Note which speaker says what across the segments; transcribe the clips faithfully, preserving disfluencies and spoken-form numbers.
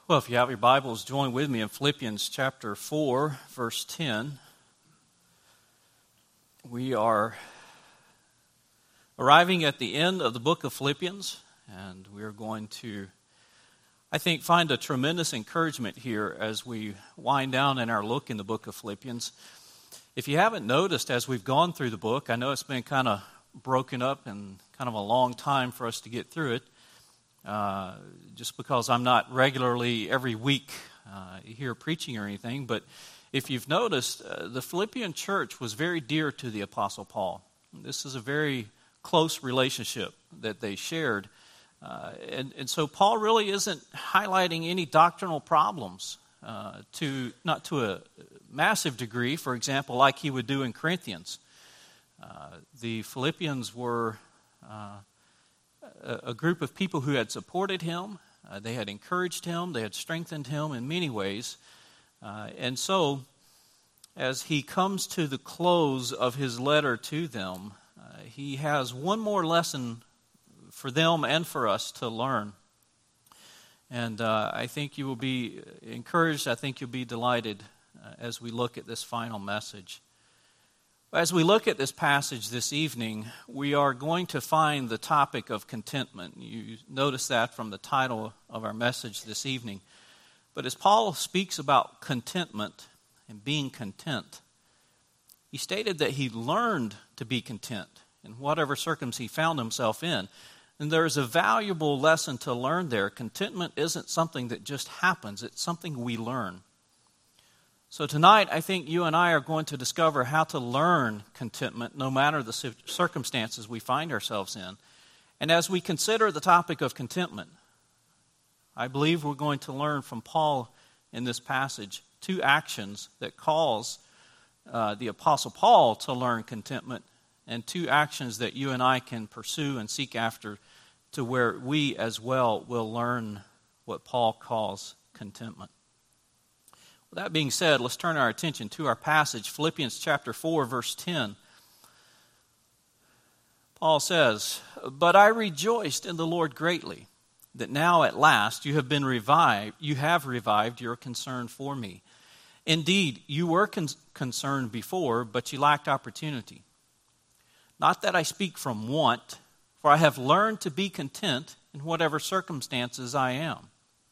Speaker 1: Well, if you have your Bibles, join with me in Philippians chapter four, verse ten. We are arriving at the end of the book of Philippians, and we are going to, I think, find a tremendous encouragement here as we wind down in our look in the book of Philippians. If you haven't noticed as we've gone through the book, I know it's been kind of broken up and kind of a long time for us to get through it. Uh, just because I'm not regularly every week uh, here preaching or anything, but if you've noticed, uh, the Philippian church was very dear to the Apostle Paul. This is a very close relationship that they shared. Uh, and, and so Paul really isn't highlighting any doctrinal problems uh, to not to a massive degree, for example, like he would do in Corinthians. Uh, the Philippians were Uh, a group of people who had supported him, uh, they had encouraged him, they had strengthened him in many ways. Uh, and so, as he comes to the close of his letter to them, uh, he has one more lesson for them and for us to learn. And uh, I think you will be encouraged, I think you'll be delighted uh, as we look at this final message. As we look at this passage this evening, we are going to find the topic of contentment. You notice that from the title of our message this evening. But as Paul speaks about contentment and being content, he stated that he learned to be content in whatever circumstance he found himself in. And there's a valuable lesson to learn there. Contentment isn't something that just happens, it's something we learn. So tonight, I think you and I are going to discover how to learn contentment no matter the circumstances we find ourselves in. And as we consider the topic of contentment, I believe we're going to learn from Paul in this passage two actions that cause uh, the Apostle Paul to learn contentment, and two actions that you and I can pursue and seek after to where we as well will learn what Paul calls contentment. With that being said, let's turn our attention to our passage, Philippians chapter four, verse ten. Paul says, "But I rejoiced in the Lord greatly, that now at last you have been revived, you have revived your concern for me. Indeed, you were con- concerned before, but you lacked opportunity. Not that I speak from want, for I have learned to be content in whatever circumstances I am.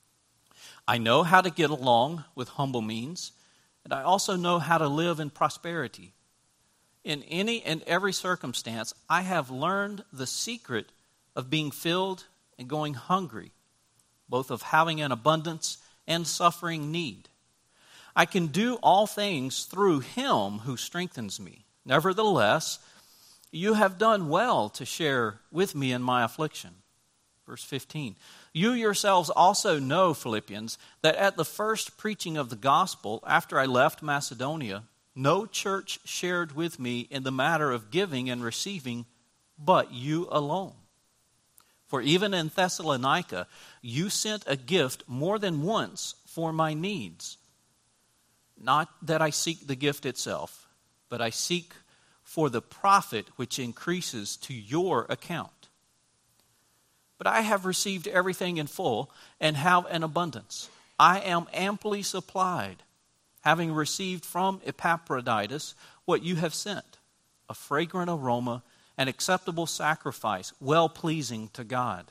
Speaker 1: I know how to get along with humble means, and I also know how to live in prosperity. In any and every circumstance, I have learned the secret of being filled and going hungry, both of having an abundance and suffering need. I can do all things through him who strengthens me. Nevertheless, you have done well to share with me in my affliction." Verse fifteen, "You yourselves also know, Philippians, that at the first preaching of the gospel, after I left Macedonia, no church shared with me in the matter of giving and receiving, but you alone. For even in Thessalonica, you sent a gift more than once for my needs. Not that I seek the gift itself, but I seek for the profit which increases to your account. But I have received everything in full and have an abundance. I am amply supplied, having received from Epaphroditus what you have sent, a fragrant aroma, an acceptable sacrifice, well-pleasing to God.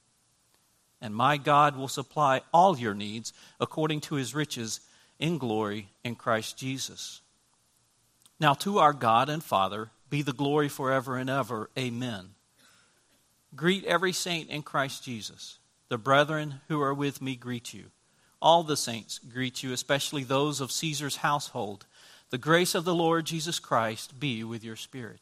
Speaker 1: And my God will supply all your needs according to his riches in glory in Christ Jesus. Now to our God and Father be the glory forever and ever. Amen. Greet every saint in Christ Jesus. The brethren who are with me greet you. All the saints greet you, especially those of Caesar's household. The grace of the Lord Jesus Christ be with your spirit."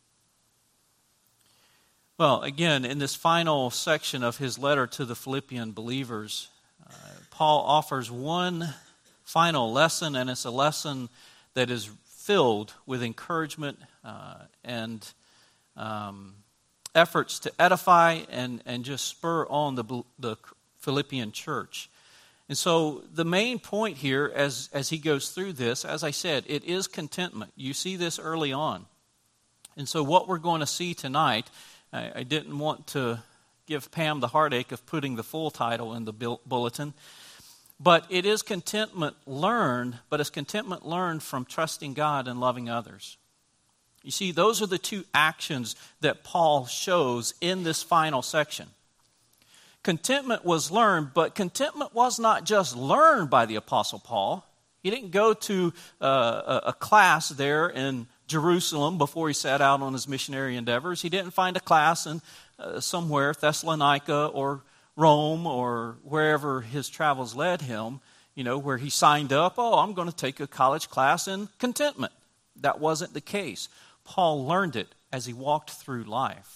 Speaker 1: Well, again, in this final section of his letter to the Philippian believers, uh, Paul offers one final lesson, and it's a lesson that is filled with encouragement uh, and um efforts to edify and, and just spur on the, the Philippian church. And so the main point here as, as he goes through this, as I said, it is contentment. You see this early on. And so what we're going to see tonight, I, I didn't want to give Pam the heartache of putting the full title in the bulletin, But it is contentment learned, but it's contentment learned from trusting God and loving others. You see, those are the two actions that Paul shows in this final section. Contentment was learned, but contentment was not just learned by the Apostle Paul. He didn't go to uh, a class there in Jerusalem before he set out on his missionary endeavors. He didn't find a class in uh, somewhere, Thessalonica or Rome or wherever his travels led him, you know, where he signed up, oh, I'm going to take a college class in contentment. That wasn't the case. Paul learned it as he walked through life.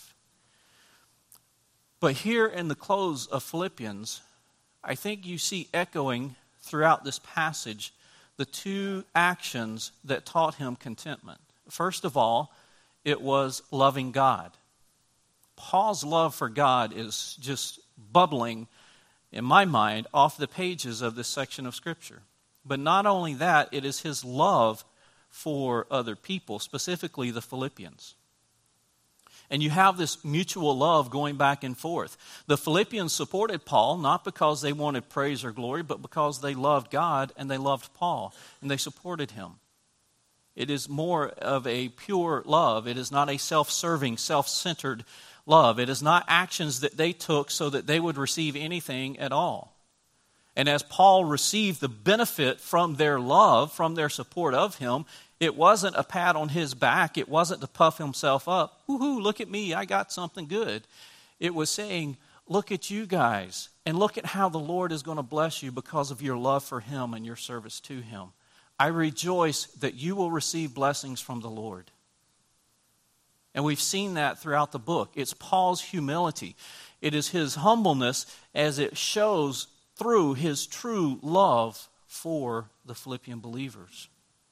Speaker 1: But here in the close of Philippians, I think you see echoing throughout this passage the two actions that taught him contentment. First of all, it was loving God. Paul's love for God is just bubbling, in my mind, off the pages of this section of Scripture. But not only that, it is his love for other people, specifically the Philippians. And you have this mutual love going back and forth. The Philippians supported Paul, not because they wanted praise or glory, but because they loved God and they loved Paul, and they supported him. It is more of a pure love. It is not a self-serving, self-centered love. It is not actions that they took so that they would receive anything at all. And as Paul received the benefit from their love, from their support of him, it wasn't a pat on his back. It wasn't to puff himself up. Woohoo, look at me, I got something good. It was saying, look at you guys, and look at how the Lord is going to bless you because of your love for him and your service to him. I rejoice that you will receive blessings from the Lord. And we've seen that throughout the book. It's Paul's humility. It is his humbleness as it shows through his true love for the Philippian believers.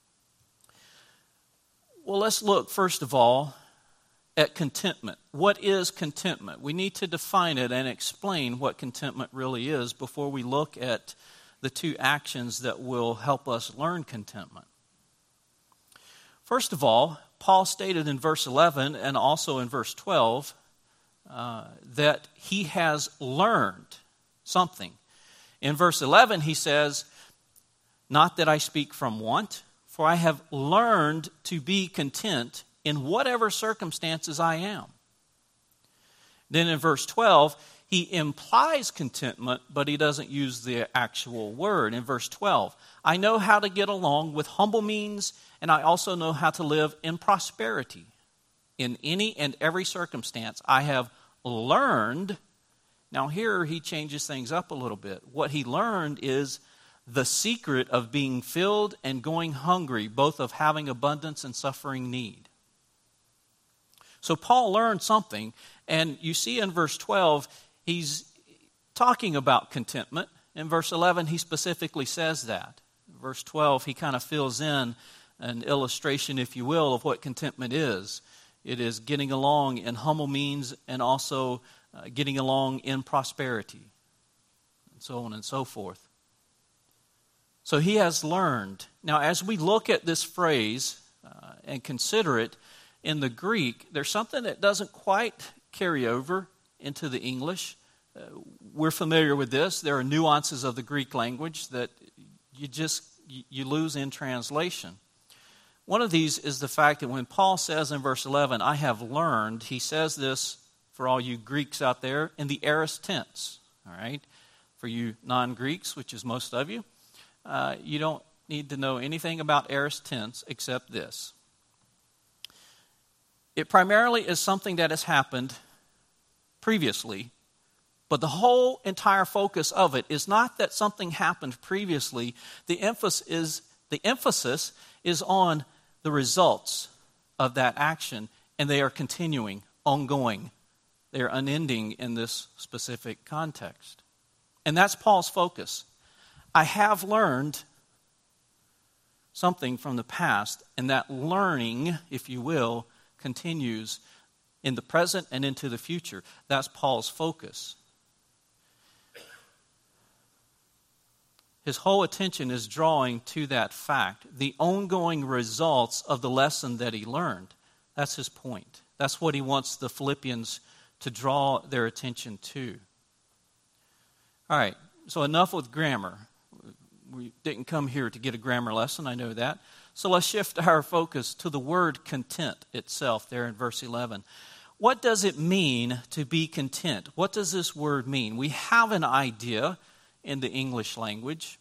Speaker 1: Well, let's look, first of all, at contentment. What is contentment? We need to define it and explain what contentment really is before we look at the two actions that will help us learn contentment. First of all, Paul stated in verse eleven and also in verse twelve uh, that he has learned something. In verse eleven, he says, "Not that I speak from want, for I have learned to be content in whatever circumstances I am." Then in verse twelve, he implies contentment, but he doesn't use the actual word. In verse twelve, "I know how to get along with humble means, and I also know how to live in prosperity. In any and every circumstance, I have learned." Now here he changes things up a little bit. What he learned is the secret of being filled and going hungry, both of having abundance and suffering need. So Paul learned something, and you see in verse twelve, he's talking about contentment. In verse eleven, he specifically says that. In verse twelve, he kind of fills in an illustration, if you will, of what contentment is. It is getting along in humble means and also uh, getting along in prosperity, and so on and so forth. So he has learned. Now, as we look at this phrase uh, and consider it in the Greek, there's something that doesn't quite carry over into the English. Uh, we're familiar with this. There are nuances of the Greek language that you just you lose in translation. One of these is the fact that when Paul says in verse eleven, "I have learned," he says this, for all you Greeks out there, in the aorist tense. All right? For you non-Greeks, which is most of you, uh, you don't need to know anything about aorist tense except this. It primarily is something that has happened previously, but the whole entire focus of it is not that something happened previously. The emphasis is, the emphasis is on the results of that action, and they are continuing, ongoing. They are unending in this specific context. And that's Paul's focus. I have learned something from the past, and that learning, if you will, continues in the present and into the future. That's Paul's focus. His whole attention is drawing to that fact, the ongoing results of the lesson that he learned. That's his point. That's what he wants the Philippians to draw their attention to. All right, so enough with grammar. we didn't come here to get a grammar lesson, I know that. So let's shift our focus to the word content itself there in verse eleven. What does it mean to be content? What does this word mean? We have an idea in the English language.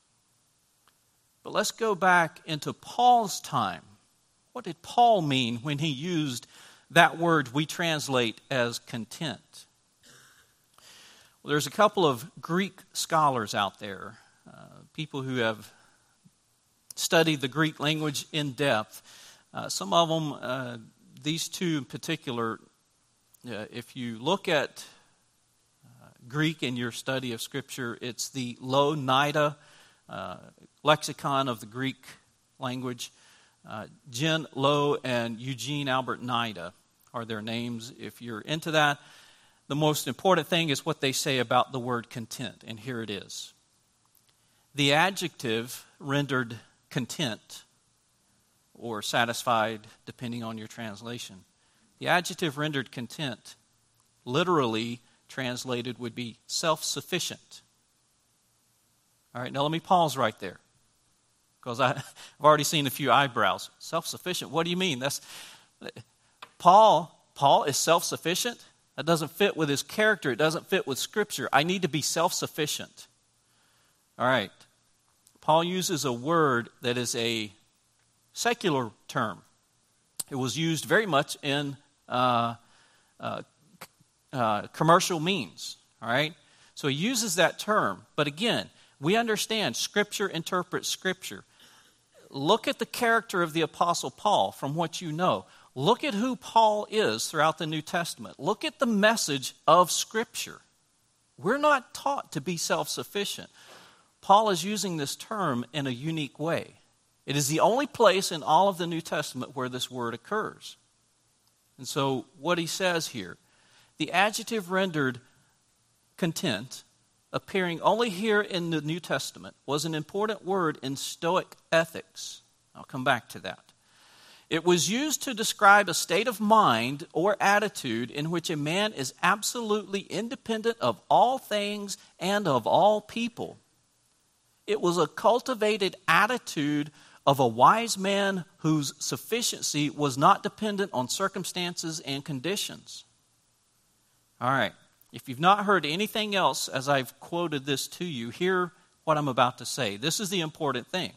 Speaker 1: But let's go back into Paul's time. What did Paul mean when he used that word we translate as content? Well, there's a couple of Greek scholars out there, uh, people who have studied the Greek language in depth. Uh, some of them, uh, these two in particular, uh, if you look at uh, Greek in your study of Scripture, it's the Louw-Nida uh, lexicon of the Greek language. Uh, Jen Lowe and Eugene Albert Nida are their names. If you're into that, the most important thing is what they say about the word content, and here it is. The adjective rendered content or satisfied, depending on your translation. The adjective rendered content, literally translated, would be self-sufficient. All right, now let me pause right there, because I've already seen a few eyebrows. Self-sufficient, what do you mean? That's Paul, Paul is self-sufficient? That doesn't fit with his character. It doesn't fit with Scripture. I need to be self-sufficient. All right. Paul uses a word that is a secular term. It was used very much in uh, uh, uh, commercial means. All right. So he uses that term. But again, we understand Scripture interprets Scripture. Look at the character of the Apostle Paul from what you know. Look at who Paul is throughout the New Testament. Look at the message of Scripture. We're not taught to be self-sufficient. Paul is using this term in a unique way. It is the only place in all of the New Testament where this word occurs. And so what he says here, the adjective rendered content, appearing only here in the New Testament, was an important word in Stoic ethics. I'll come back to that. It was used to describe a state of mind or attitude in which a man is absolutely independent of all things and of all people. It was a cultivated attitude of a wise man whose sufficiency was not dependent on circumstances and conditions. All right. If you've not heard anything else as I've quoted this to you, hear what I'm about to say. This is the important thing.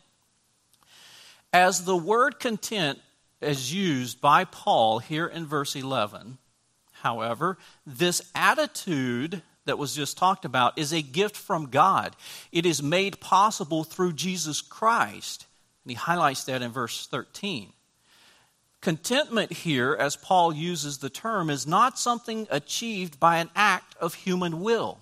Speaker 1: As the word content is used by Paul here in verse eleven, however, this attitude that was just talked about is a gift from God. It is made possible through Jesus Christ. And he highlights that in verse thirteen. Contentment here, as Paul uses the term, is not something achieved by an act of human will.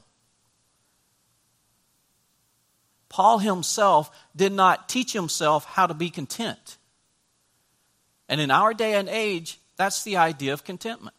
Speaker 1: Paul himself did not teach himself how to be content. And in our day and age, that's the idea of contentment.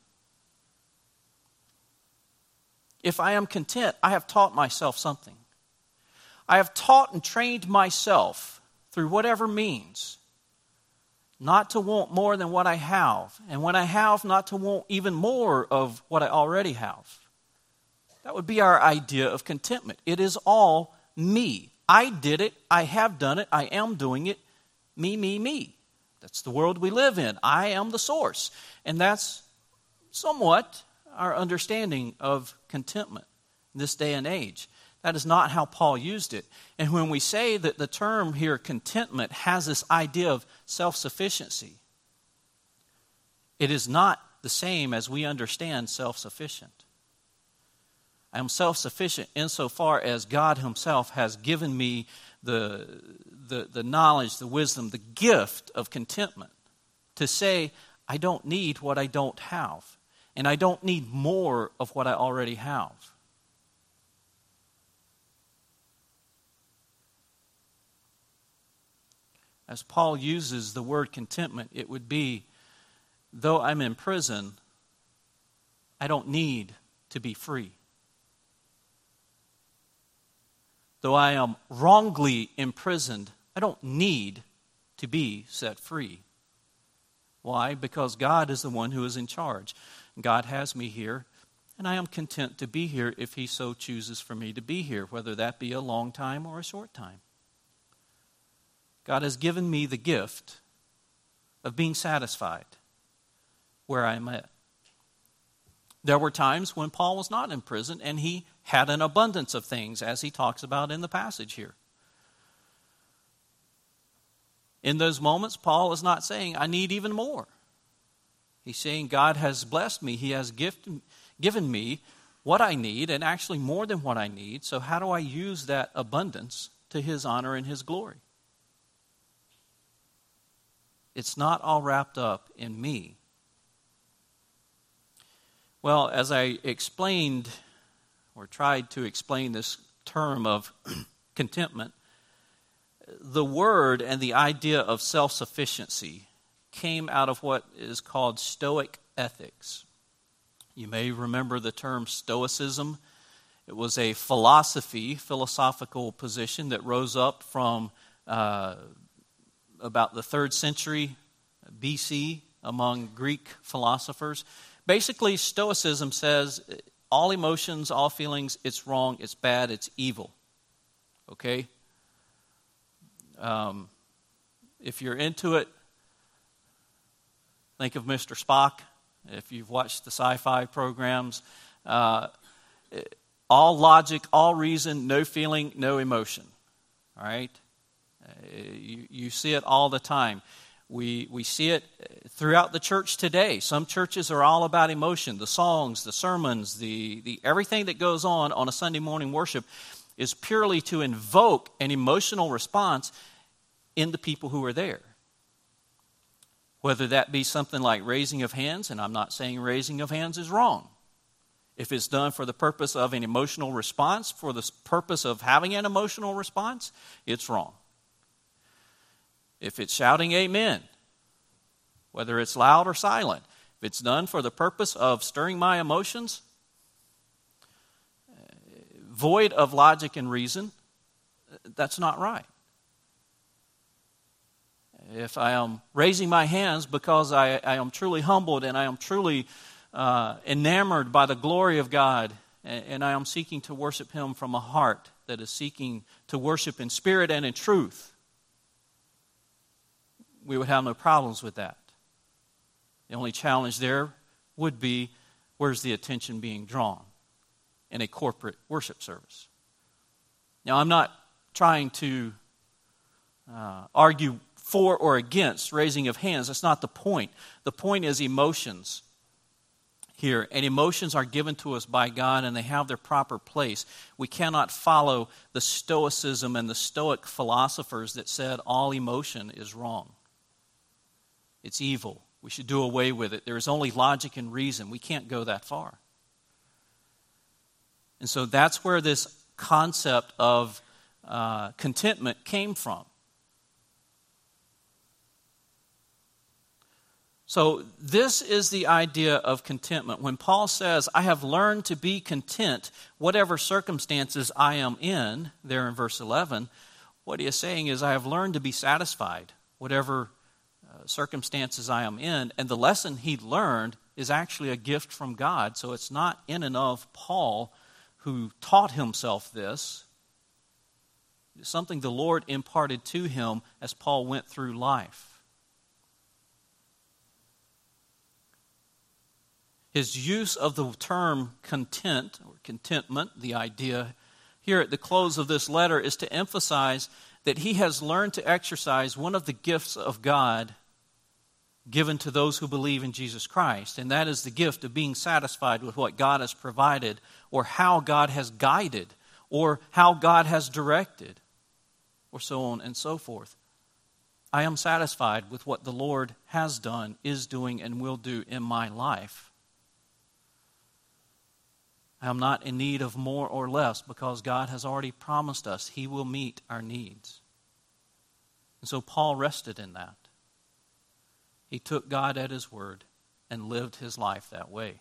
Speaker 1: If I am content, I have taught myself something. I have taught and trained myself through whatever means not to want more than what I have. And when I have, not to want even more of what I already have. That would be our idea of contentment. It is all me. I did it. I have done it. I am doing it. Me, me, me. That's the world we live in. I am the source. And that's somewhat our understanding of contentment in this day and age. That is not how Paul used it. And when we say that the term here, contentment, has this idea of self-sufficiency, it is not the same as we understand self-sufficient. I am self-sufficient insofar as God himself has given me the, the, the knowledge, the wisdom, the gift of contentment to say, I don't need what I don't have, and I don't need more of what I already have. As Paul uses the word contentment, it would be, though I'm in prison, I don't need to be free. Though I am wrongly imprisoned, I don't need to be set free. Why? Because God is the one who is in charge. God has me here, and I am content to be here if he so chooses for me to be here, whether that be a long time or a short time. God has given me the gift of being satisfied where I am at. There were times when Paul was not in prison and he had an abundance of things, as he talks about in the passage here. In those moments, Paul is not saying, I need even more. He's saying, God has blessed me. He has gift, given me what I need, and actually more than what I need. So how do I use that abundance to His honor and His glory? It's not all wrapped up in me. Well, as I explained, or tried to explain this term of contentment, the word and the idea of self-sufficiency came out of what is called Stoic ethics. You may remember the term Stoicism. It was a philosophy, philosophical position that rose up from uh, about the third century B C among Greek philosophers. Basically, Stoicism says all emotions, all feelings, it's wrong, it's bad, it's evil. Okay? Um, if you're into it, think of Mister Spock. If you've watched the sci-fi programs, uh, all logic, all reason, no feeling, no emotion. All right? Uh, you, you see it all the time. We we see it throughout the church today. Some churches are all about emotion. The songs, the sermons, the, the everything that goes on on a Sunday morning worship is purely to invoke an emotional response in the people who are there. Whether that be something like raising of hands, and I'm not saying raising of hands is wrong. If it's done for the purpose of an emotional response, for the purpose of having an emotional response, it's wrong. If it's shouting amen, whether it's loud or silent, if it's done for the purpose of stirring my emotions, void of logic and reason, that's not right. If I am raising my hands because I, I am truly humbled and I am truly uh, enamored by the glory of God, and, and I am seeking to worship Him from a heart that is seeking to worship in spirit and in truth, we would have no problems with that. The only challenge there would be, where's the attention being drawn in a corporate worship service? Now, I'm not trying to uh, argue for or against raising of hands. That's not the point. The point is emotions here. And emotions are given to us by God, and they have their proper place. We cannot follow the Stoicism and the Stoic philosophers that said all emotion is wrong. It's evil. We should do away with it. There is only logic and reason. We can't go that far. And so that's where this concept of uh, contentment came from. So this is the idea of contentment. When Paul says, I have learned to be content, whatever circumstances I am in, there in verse eleven, what he is saying is, I have learned to be satisfied, whatever uh, circumstances I am in. And the lesson he learned is actually a gift from God. So it's not in and of Paul who taught himself this. It's something the Lord imparted to him as Paul went through life. His use of the term content or contentment, the idea here at the close of this letter, is to emphasize that he has learned to exercise one of the gifts of God given to those who believe in Jesus Christ, and that is the gift of being satisfied with what God has provided, or how God has guided, or how God has directed, or so on and so forth. I am satisfied with what the Lord has done, is doing, and will do in my life. I am not in need of more or less because God has already promised us He will meet our needs. And so Paul rested in that. He took God at His word and lived his life that way.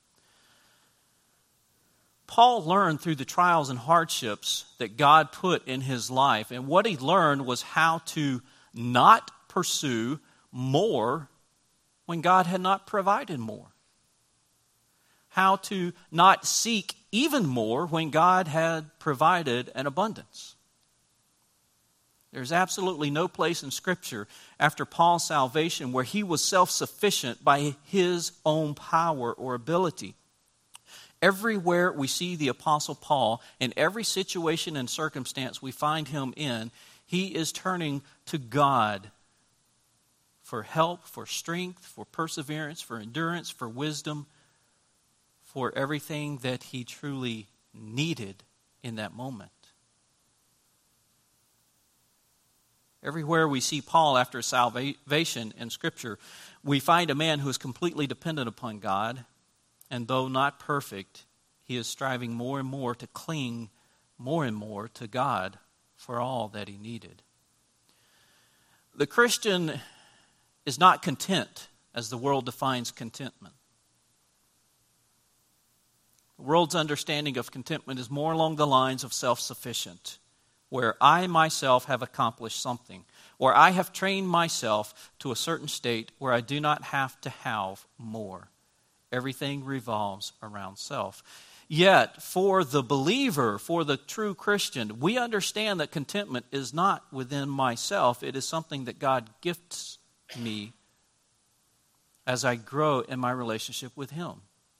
Speaker 1: Paul learned through the trials and hardships that God put in his life, and what he learned was how to not pursue more when God had not provided more. How to not seek even more when God had provided an abundance. There's absolutely no place in Scripture after Paul's salvation where he was self-sufficient by his own power or ability. Everywhere we see the Apostle Paul, in every situation and circumstance we find him in, he is turning to God for help, for strength, for perseverance, for endurance, for wisdom, for everything that he truly needed in that moment. Everywhere we see Paul after salvation in Scripture, we find a man who is completely dependent upon God, and though not perfect, he is striving more and more to cling more and more to God for all that he needed. The Christian is not content as the world defines contentment. The world's understanding of contentment is more along the lines of self-sufficient, where I myself have accomplished something, where I have trained myself to a certain state where I do not have to have more. Everything revolves around self. Yet, for the believer, for the true Christian, we understand that contentment is not within myself. It is something that God gifts me as I grow in my relationship with Him.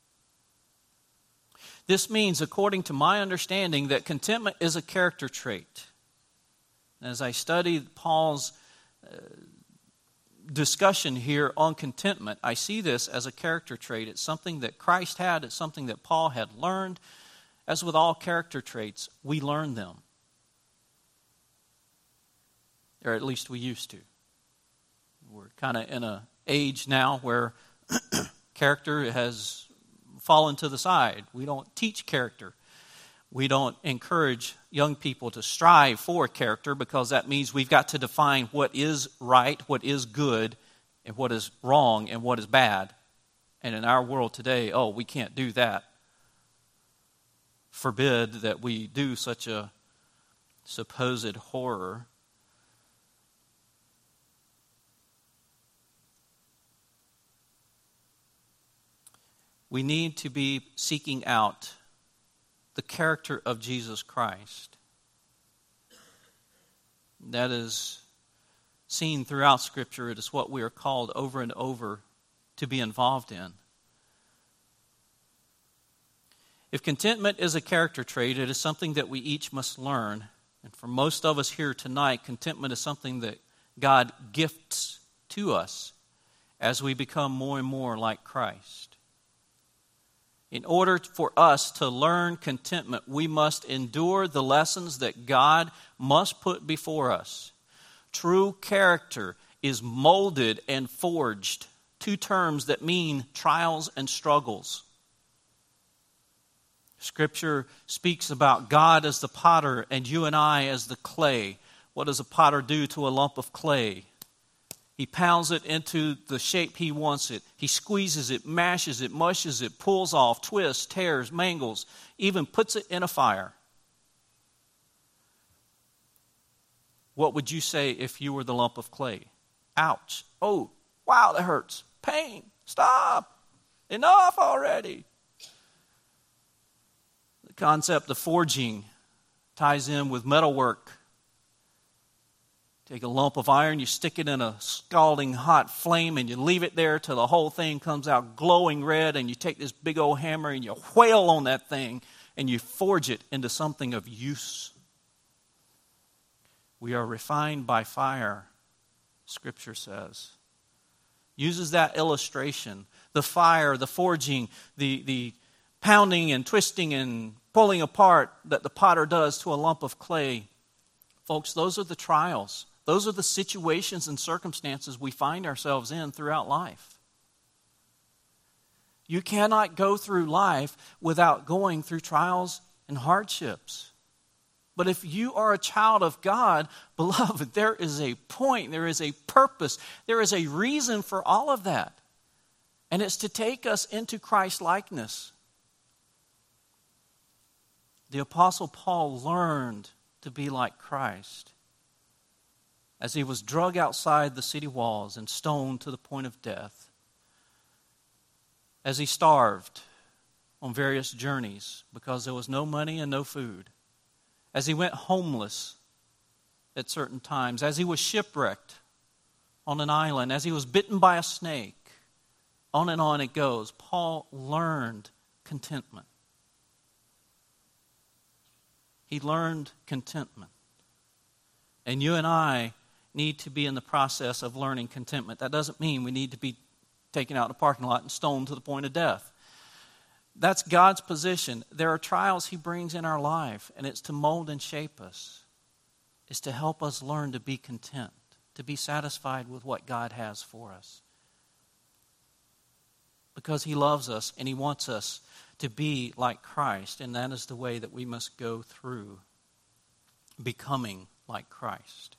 Speaker 1: This means, according to my understanding, that contentment is a character trait. As I study Paul's uh, discussion here on contentment, I see this as a character trait. It's something that Christ had. It's something that Paul had learned. As with all character traits, we learn them. Or at least we used to. We're kind of in an age now where character has fallen to the side. We don't teach character. We don't encourage young people to strive for character because that means we've got to define what is right, what is good, and what is wrong and what is bad. And in our world today, oh, we can't do that. Forbid that we do such a supposed horror. We need to be seeking out the character of Jesus Christ. That is seen throughout Scripture. It is what we are called over and over to be involved in. If contentment is a character trait, it is something that we each must learn. And for most of us here tonight, contentment is something that God gifts to us as we become more and more like Christ. In order for us to learn contentment, we must endure the lessons that God must put before us. True character is molded and forged, two terms that mean trials and struggles. Scripture speaks about God as the potter and you and I as the clay. What does a potter do to a lump of clay? He pounds it into the shape he wants it. He squeezes it, mashes it, mushes it, pulls off, twists, tears, mangles, even puts it in a fire. What would you say if you were the lump of clay? Ouch. Oh, wow, that hurts. Pain. Stop. Enough already. The concept of forging ties in with metalwork. Take a lump of iron, you stick it in a scalding hot flame, and you leave it there till the whole thing comes out glowing red, and you take this big old hammer and you whail on that thing, and you forge it into something of use. We are refined by fire, Scripture says. Uses that illustration. The fire, the forging, the, the pounding and twisting and pulling apart that the potter does to a lump of clay. Folks, those are the trials. Those are the situations and circumstances we find ourselves in throughout life. You cannot go through life without going through trials and hardships. But if you are a child of God, beloved, there is a point, there is a purpose, there is a reason for all of that. And it's to take us into Christ's likeness. The Apostle Paul learned to be like Christ as he was dragged outside the city walls and stoned to the point of death, as he starved on various journeys because there was no money and no food, as he went homeless at certain times, as he was shipwrecked on an island, as he was bitten by a snake. On and on it goes. Paul learned contentment. He learned contentment. And you and I need to be in the process of learning contentment. That doesn't mean we need to be taken out in a parking lot and stoned to the point of death. That's God's position. There are trials he brings in our life, and it's to mold and shape us. It's to help us learn to be content, to be satisfied with what God has for us. Because he loves us and he wants us to be like Christ, and that is the way that we must go through becoming like Christ.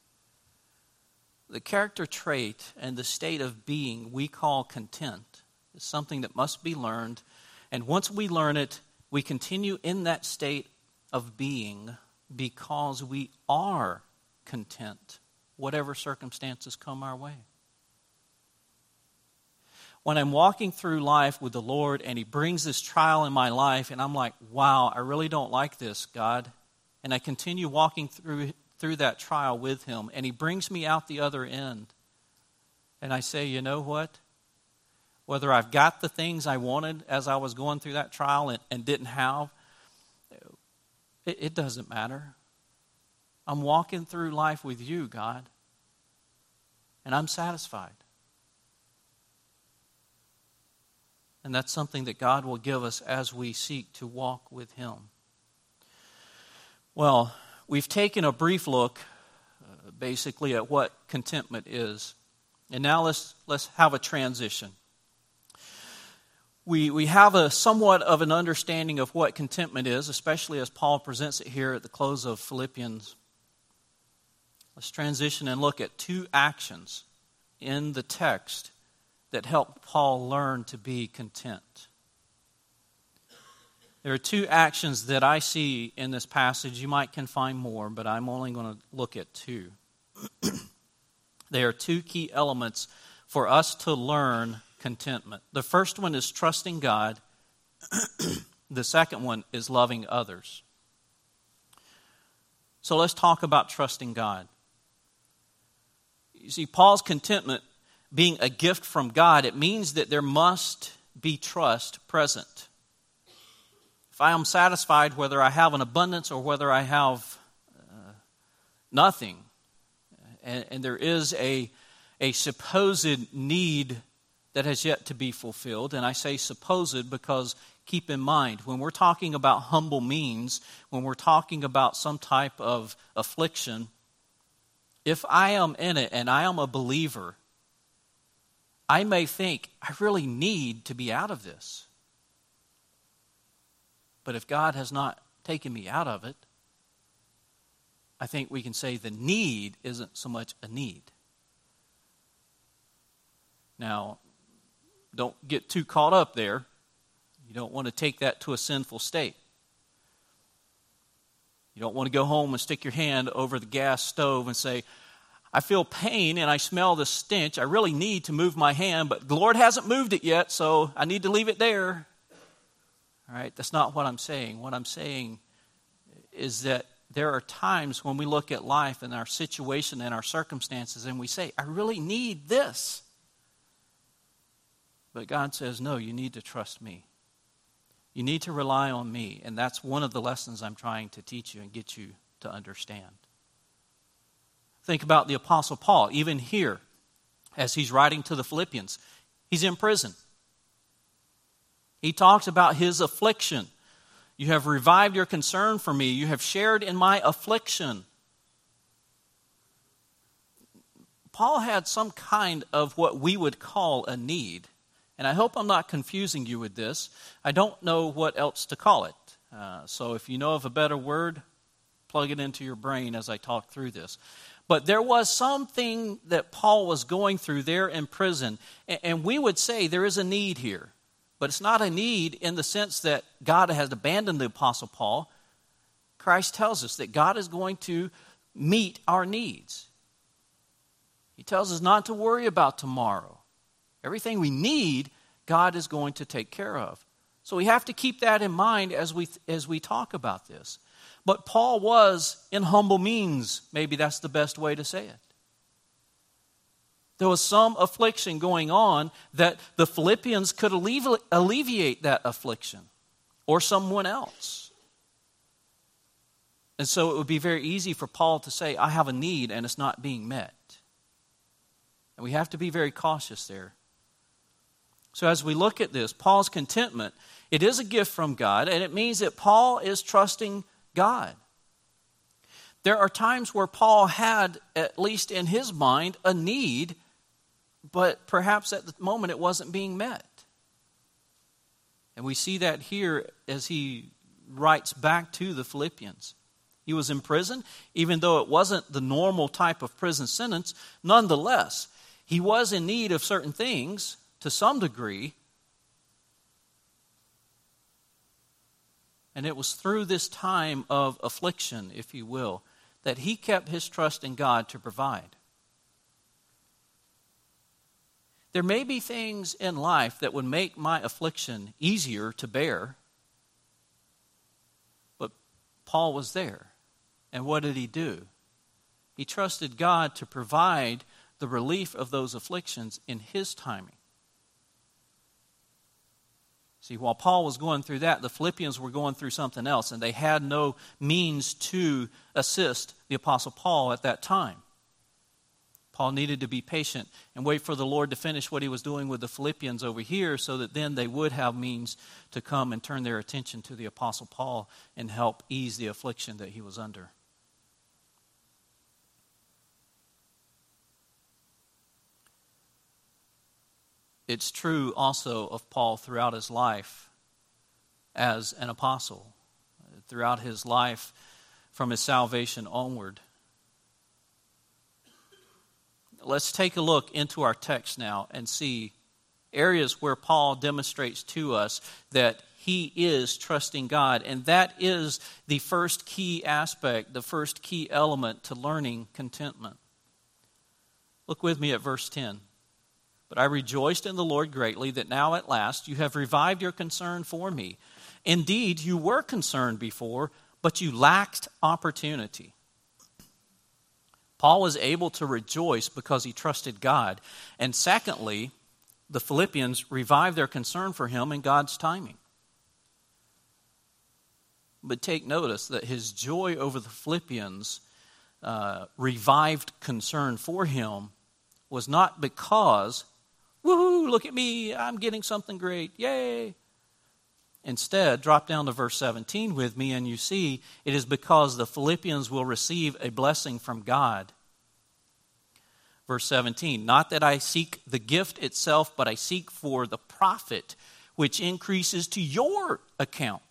Speaker 1: The character trait and the state of being we call content is something that must be learned, and once we learn it, we continue in that state of being because we are content, whatever circumstances come our way. When I'm walking through life with the Lord and he brings this trial in my life and I'm like, wow, I really don't like this, God. And I continue walking through, through that trial with him and he brings me out the other end. And I say, you know what? Whether I've got the things I wanted as I was going through that trial and, and didn't have, it, it doesn't matter. I'm walking through life with you, God. And I'm satisfied. And that's something that God will give us as we seek to walk with him. Well, we've taken a brief look, uh, basically, at what contentment is. And now let's let's have a transition. We we have a somewhat of an understanding of what contentment is, especially as Paul presents it here at the close of Philippians. Let's transition and look at two actions in the text that helped Paul learn to be content. There are two actions that I see in this passage. You might can find more, but I'm only going to look at two. There are two key elements for us to learn contentment. The first one is trusting God. The second one is loving others. So let's talk about trusting God. You see, Paul's contentment being a gift from God, it means that there must be trust present. If I am satisfied whether I have an abundance or whether I have uh, nothing, and, and there is a, a supposed need that has yet to be fulfilled, and I say supposed because keep in mind, when we're talking about humble means, when we're talking about some type of affliction, if I am in it and I am a believer, I may think, I really need to be out of this. But if God has not taken me out of it, I think we can say the need isn't so much a need. Now, don't get too caught up there. You don't want to take that to a sinful state. You don't want to go home and stick your hand over the gas stove and say, I feel pain and I smell the stench. I really need to move my hand, but the Lord hasn't moved it yet, so I need to leave it there. All right, that's not what I'm saying. What I'm saying is that there are times when we look at life and our situation and our circumstances and we say, I really need this. But God says, no, you need to trust me. You need to rely on me. And that's one of the lessons I'm trying to teach you and get you to understand. Think about the Apostle Paul, even here, as he's writing to the Philippians. He's in prison. He talks about his affliction. You have revived your concern for me. You have shared in my affliction. Paul had some kind of what we would call a need. And I hope I'm not confusing you with this. I don't know what else to call it. Uh, so if you know of a better word, plug it into your brain as I talk through this. But there was something that Paul was going through there in prison. And we would say there is a need here. But it's not a need in the sense that God has abandoned the Apostle Paul. Christ tells us that God is going to meet our needs. He tells us not to worry about tomorrow. Everything we need, God is going to take care of. So we have to keep that in mind as we as we talk about this. But Paul was in humble means. Maybe that's the best way to say it. There was some affliction going on that the Philippians could allevi- alleviate that affliction, or someone else. And so it would be very easy for Paul to say, I have a need and it's not being met. And we have to be very cautious there. So as we look at this, Paul's contentment, it is a gift from God, and it means that Paul is trusting God. There are times where Paul had, at least in his mind, a need, but perhaps at the moment it wasn't being met. And we see that here as he writes back to the Philippians. He was in prison, even though it wasn't the normal type of prison sentence. Nonetheless, he was in need of certain things to some degree. And it was through this time of affliction, if you will, that he kept his trust in God to provide. There may be things in life that would make my affliction easier to bear, but Paul was there. And what did he do? He trusted God to provide the relief of those afflictions in his timing. See, while Paul was going through that, the Philippians were going through something else, and they had no means to assist the Apostle Paul at that time. Paul needed to be patient and wait for the Lord to finish what he was doing with the Philippians over here, so that then they would have means to come and turn their attention to the Apostle Paul and help ease the affliction that he was under. It's true also of Paul throughout his life as an apostle, throughout his life from his salvation onward. Let's take a look into our text now and see areas where Paul demonstrates to us that he is trusting God. And that is the first key aspect, the first key element to learning contentment. Look with me at verse ten. But I rejoiced in the Lord greatly that now at last you have revived your concern for me. Indeed, you were concerned before, but you lacked opportunity. Paul was able to rejoice because he trusted God. And secondly, the Philippians revived their concern for him in God's timing. But take notice that his joy over the Philippians' uh, revived concern for him was not because, woohoo, look at me, I'm getting something great, yay. Instead, drop down to verse seventeen with me and you see it is because the Philippians will receive a blessing from God. Verse seventeen, not that I seek the gift itself, but I seek for the profit which increases to your account.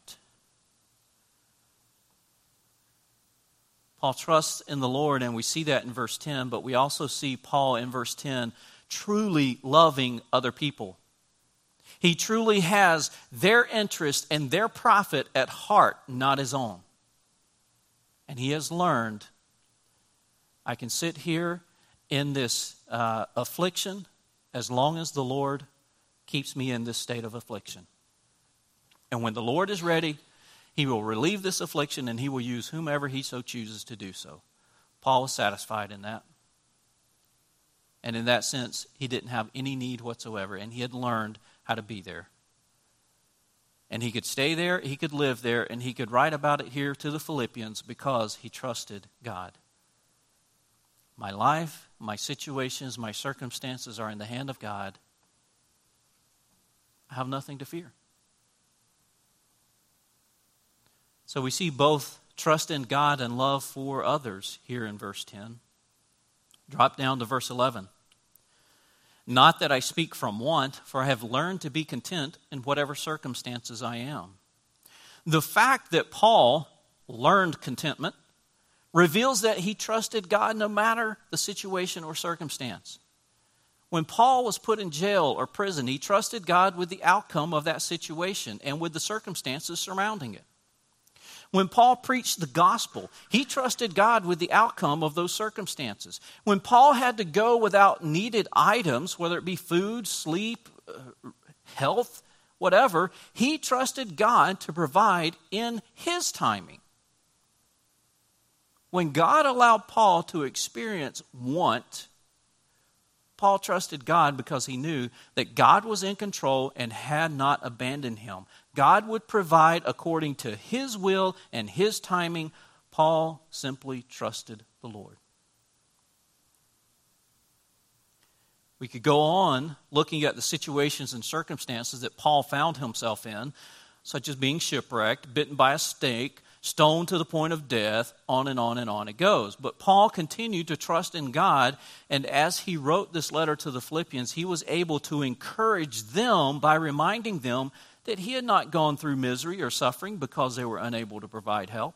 Speaker 1: Paul trusts in the Lord, and we see that in verse ten, but we also see Paul in verse ten truly loving other people. He truly has their interest and their profit at heart, not his own. And he has learned, I can sit here in this uh, affliction as long as the Lord keeps me in this state of affliction. And when the Lord is ready, he will relieve this affliction and he will use whomever he so chooses to do so. Paul was satisfied in that. And in that sense, he didn't have any need whatsoever, and he had learned how to be there. And he could stay there, he could live there, and he could write about it here to the Philippians because he trusted God. My life, my situations, my circumstances are in the hand of God. I have nothing to fear. So we see both trust in God and love for others here in verse ten. Drop down to verse eleven. Not that I speak from want, for I have learned to be content in whatever circumstances I am. The fact that Paul learned contentment reveals that he trusted God no matter the situation or circumstance. When Paul was put in jail or prison, he trusted God with the outcome of that situation and with the circumstances surrounding it. When Paul preached the gospel, he trusted God with the outcome of those circumstances. When Paul had to go without needed items, whether it be food, sleep, uh, health, whatever, he trusted God to provide in his timing. When God allowed Paul to experience want, Paul trusted God because he knew that God was in control and had not abandoned him. God would provide according to his will and his timing. Paul simply trusted the Lord. We could go on looking at the situations and circumstances that Paul found himself in, such as being shipwrecked, bitten by a snake, stoned to the point of death, on and on and on it goes. But Paul continued to trust in God, and as he wrote this letter to the Philippians, he was able to encourage them by reminding them that he had not gone through misery or suffering because they were unable to provide help.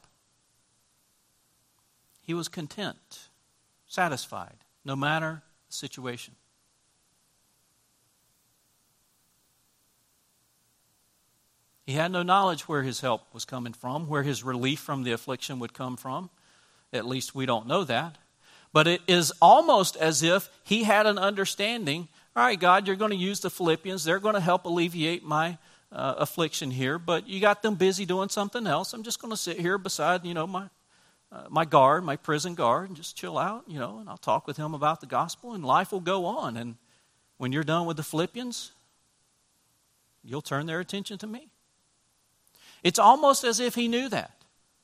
Speaker 1: He was content, satisfied, no matter the situation. He had no knowledge where his help was coming from, where his relief from the affliction would come from. At least we don't know that. But it is almost as if he had an understanding, all right, God, you're going to use the Philippians. They're going to help alleviate my uh, affliction here, but you got them busy doing something else. I'm just going to sit here beside, you know, my uh, my guard, my prison guard, and just chill out, you know, and I'll talk with him about the gospel, and life will go on. And when you're done with the Philippians, you'll turn their attention to me. It's almost as if he knew that.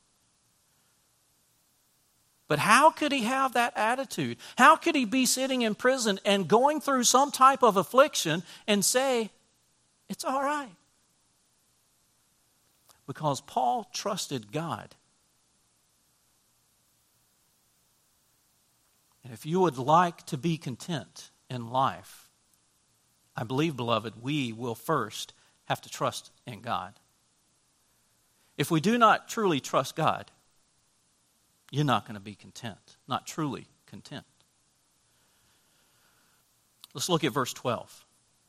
Speaker 1: But how could he have that attitude? How could he be sitting in prison and going through some type of affliction and say, it's all right? Because Paul trusted God. And if you would like to be content in life, I believe, beloved, we will first have to trust in God. If we do not truly trust God, you're not going to be content, not truly content. Let's look at verse twelve.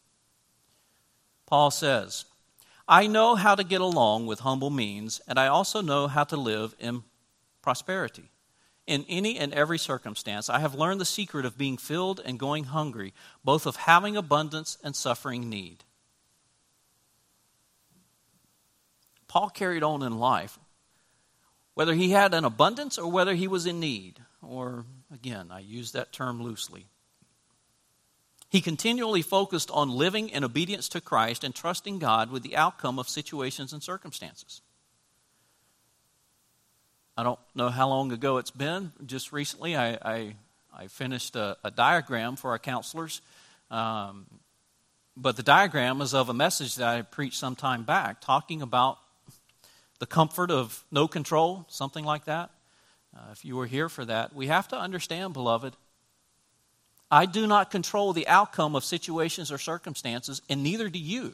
Speaker 1: Paul says, I know how to get along with humble means, and I also know how to live in prosperity. In any and every circumstance, I have learned the secret of being filled and going hungry, both of having abundance and suffering need. Paul carried on in life, whether he had an abundance or whether he was in need, or, again, I use that term loosely. He continually focused on living in obedience to Christ and trusting God with the outcome of situations and circumstances. I don't know how long ago it's been. Just recently, I, I, I finished a, a diagram for our counselors. Um, but the diagram is of a message that I preached some time back, talking about the comfort of no control, something like that. Uh, if you were here for that, we have to understand, beloved, I do not control the outcome of situations or circumstances, and neither do you.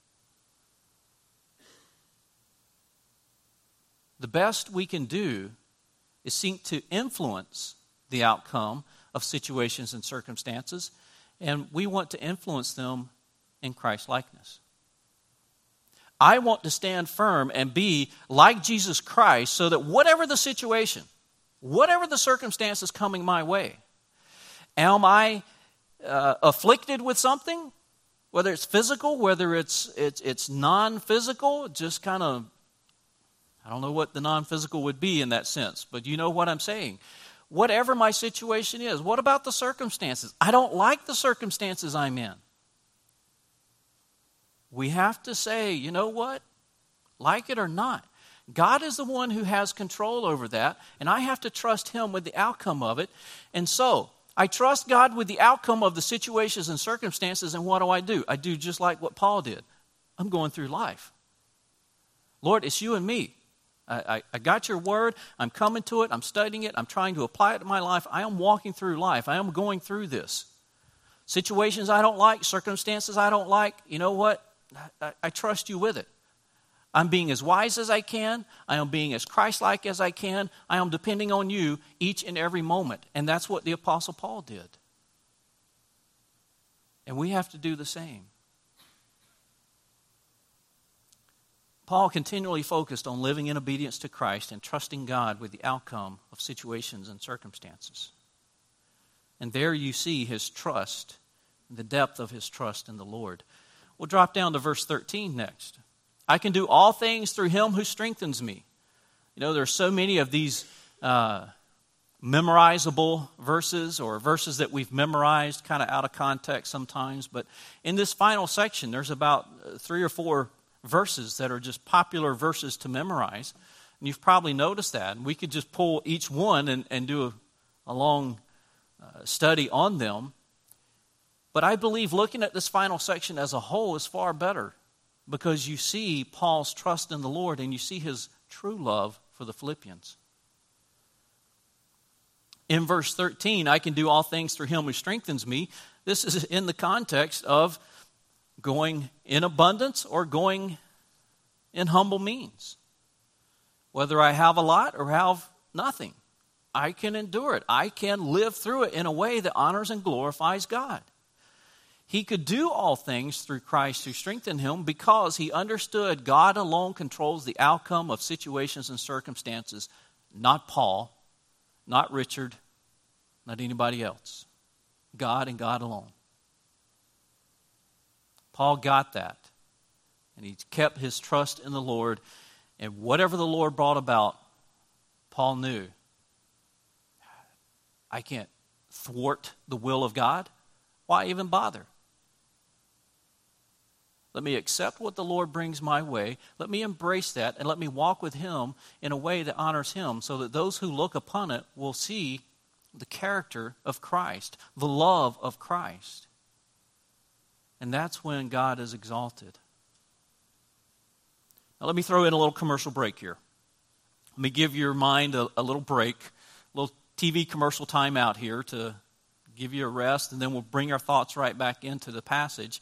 Speaker 1: The best we can do is seek to influence the outcome of situations and circumstances, and we want to influence them in Christ's likeness. I want to stand firm and be like Jesus Christ so that whatever the situation, whatever the circumstances coming my way, am I uh, afflicted with something? Whether it's physical, whether it's, it's, it's non-physical, just kind of, I don't know what the non-physical would be in that sense, but you know what I'm saying. Whatever my situation is, what about the circumstances? I don't like the circumstances I'm in. We have to say, you know what? Like it or not, God is the one who has control over that, and I have to trust Him with the outcome of it. And so, I trust God with the outcome of the situations and circumstances, and what do I do? I do just like what Paul did. I'm going through life. Lord, it's you and me. I, I, I got your word. I'm coming to it. I'm studying it. I'm trying to apply it to my life. I am walking through life. I am going through this. Situations I don't like, circumstances I don't like, you know what? I, I trust you with it. I'm being as wise as I can. I am being as Christ-like as I can. I am depending on you each and every moment. And that's what the Apostle Paul did. And we have to do the same. Paul continually focused on living in obedience to Christ and trusting God with the outcome of situations and circumstances. And there you see his trust, the depth of his trust in the Lord. We'll drop down to verse thirteen next. I can do all things through him who strengthens me. You know, there are so many of these uh, memorizable verses or verses that we've memorized kind of out of context sometimes. But in this final section, there's about three or four verses that are just popular verses to memorize. And you've probably noticed that. And we could just pull each one and, and do a, a long uh, study on them. But I believe looking at this final section as a whole is far better, because you see Paul's trust in the Lord and you see his true love for the Philippians. In verse thirteen, I can do all things through him who strengthens me. This is in the context of going in abundance or going in humble means. Whether I have a lot or have nothing, I can endure it. I can live through it in a way that honors and glorifies God. He could do all things through Christ who strengthened him because he understood God alone controls the outcome of situations and circumstances, not Paul, not Richard, not anybody else. God and God alone. Paul got that. And he kept his trust in the Lord. And whatever the Lord brought about, Paul knew, I can't thwart the will of God. Why even bother? Let me accept what the Lord brings my way. Let me embrace that and let me walk with him in a way that honors him, so that those who look upon it will see the character of Christ, the love of Christ. And that's when God is exalted. Now let me throw in a little commercial break here. Let me give your mind a, a little break, a little T V commercial time out here to give you a rest, and then we'll bring our thoughts right back into the passage.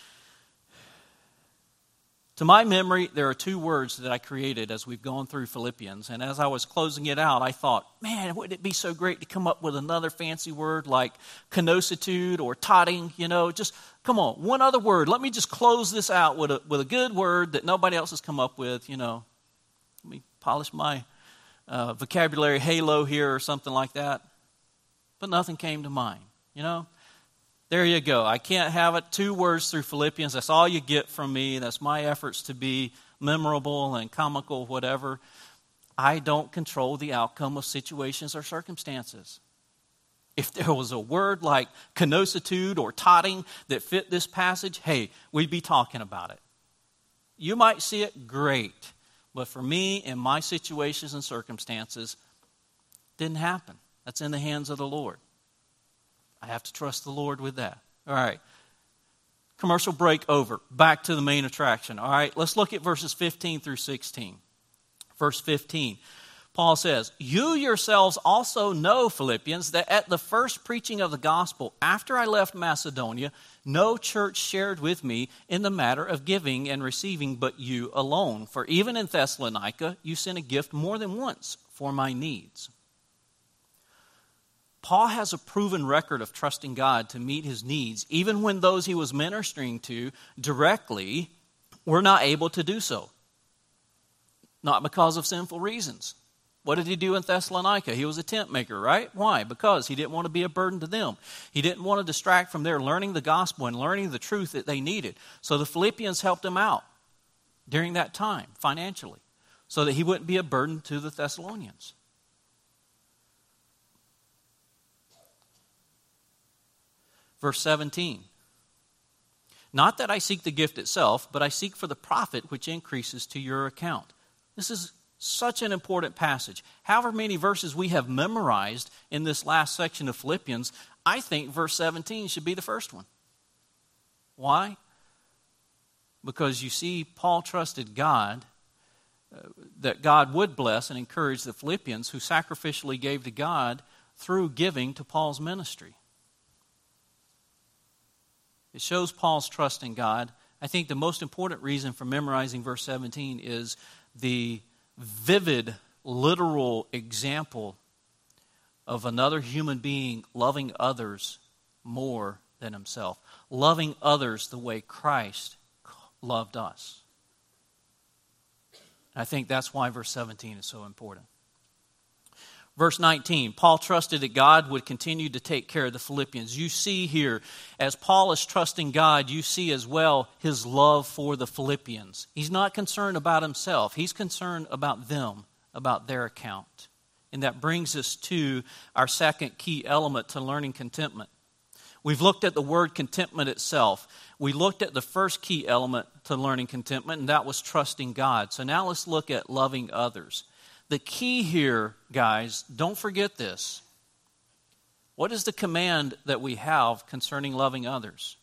Speaker 1: To my memory, there are two words that I created as we've gone through Philippians. And as I was closing it out, I thought, man, wouldn't it be so great to come up with another fancy word like kenositude or totting, you know, just come on, one other word. Let me just close this out with a, with a good word that nobody else has come up with, you know. Let me polish my uh, vocabulary halo here or something like that. But nothing came to mind, you know. There you go. I can't have it. Two words through Philippians. That's all you get from me. That's my efforts to be memorable and comical, whatever. I don't control the outcome of situations or circumstances. If there was a word like kenositude or totting that fit this passage, hey, we'd be talking about it. You might see it, great. But for me, in my situations and circumstances, it didn't happen. That's in the hands of the Lord. I have to trust the Lord with that. All right. Commercial break over. Back to the main attraction. All right. Let's look at verses fifteen through sixteen. Verse fifteen. Paul says, you yourselves also know, Philippians, that at the first preaching of the gospel, after I left Macedonia, no church shared with me in the matter of giving and receiving but you alone. For even in Thessalonica, you sent a gift more than once for my needs. Paul has a proven record of trusting God to meet his needs, even when those he was ministering to directly were not able to do so. Not because of sinful reasons. What did he do in Thessalonica? He was a tent maker, right? Why? Because he didn't want to be a burden to them. He didn't want to distract from their learning the gospel and learning the truth that they needed. So the Philippians helped him out during that time financially, so that he wouldn't be a burden to the Thessalonians. Verse seventeen, not that I seek the gift itself, but I seek for the profit which increases to your account. This is such an important passage. However many verses we have memorized in this last section of Philippians, I think verse seventeen should be the first one. Why? Because you see, Paul trusted God, uh, that God would bless and encourage the Philippians who sacrificially gave to God through giving to Paul's ministry. It shows Paul's trust in God. I think the most important reason for memorizing verse seventeen is the vivid, literal example of another human being loving others more than himself. Loving others the way Christ loved us. I think that's why verse seventeen is so important. Verse nineteen, Paul trusted that God would continue to take care of the Philippians. You see here, as Paul is trusting God, you see as well his love for the Philippians. He's not concerned about himself. He's concerned about them, about their account. And that brings us to our second key element to learning contentment. We've looked at the word contentment itself. We looked at the first key element to learning contentment, and that was trusting God. So now let's look at loving others. The key here, guys, don't forget this. What is the command that we have concerning loving others?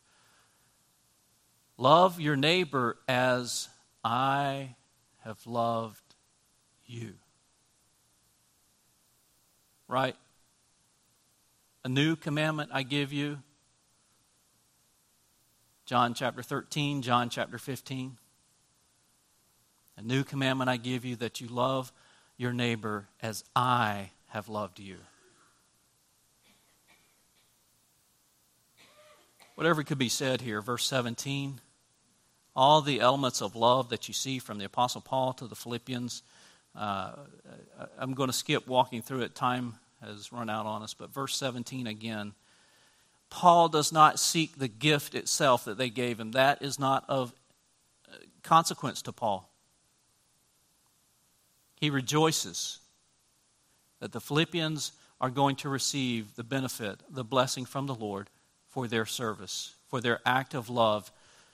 Speaker 1: Love your neighbor as I have loved you. Right? A new commandment I give you. John chapter thirteen, John chapter fifteen. A new commandment I give you, that you love your neighbor as I have loved you. Whatever could be said here, verse seventeen, all the elements of love that you see from the Apostle Paul to the Philippians, uh, I'm going to skip walking through it. Time has run out on us. But verse seventeen again, Paul does not seek the gift itself that they gave him. That is not of consequence to Paul. He rejoices that the Philippians are going to receive the benefit, the blessing from the Lord for their service, for their act of love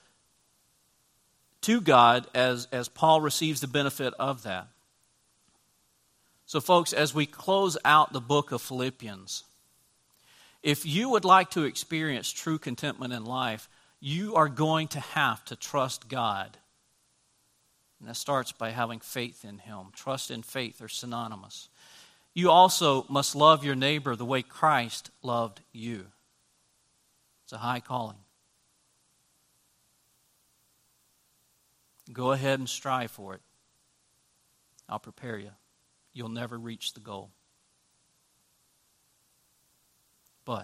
Speaker 1: to God, as, as Paul receives the benefit of that. So folks, as we close out the book of Philippians, if you would like to experience true contentment in life, you are going to have to trust God. And that starts by having faith in Him. Trust and faith are synonymous. You also must love your neighbor the way Christ loved you. It's a high calling. Go ahead and strive for it. I'll prepare you. You'll never reach the goal. But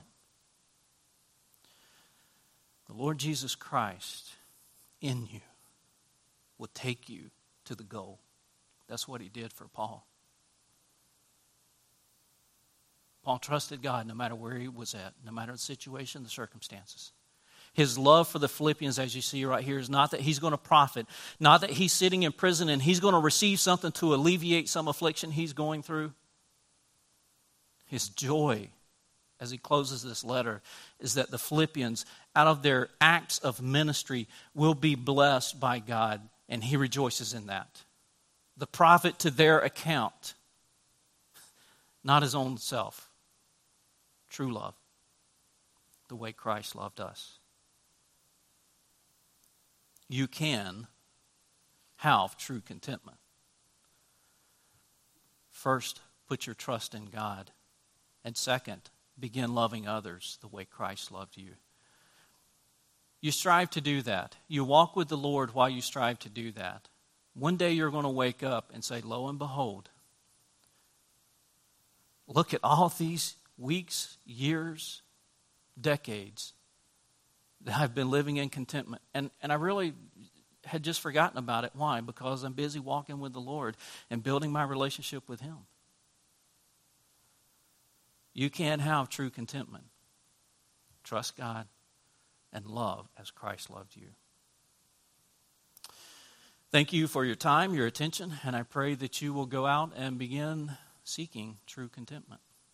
Speaker 1: the Lord Jesus Christ in you will take you to the goal. That's what He did for Paul. Paul trusted God no matter where he was at, no matter the situation, the circumstances. His love for the Philippians, as you see right here, is not that he's going to profit, not that he's sitting in prison and he's going to receive something to alleviate some affliction he's going through. His joy, as he closes this letter, is that the Philippians, out of their acts of ministry, will be blessed by God, and he rejoices in that. The profit to their account, not his own self. True love, the way Christ loved us. You can have true contentment. First, put your trust in God. And second, begin loving others the way Christ loved you. You strive to do that. You walk with the Lord while you strive to do that. One day you're going to wake up and say, lo and behold, look at all these weeks, years, decades that I've been living in contentment. And, and I really had just forgotten about it. Why? Because I'm busy walking with the Lord and building my relationship with Him. You can have true contentment. Trust God and love as Christ loved you. Thank you for your time, your attention, and I pray that you will go out and begin seeking true contentment.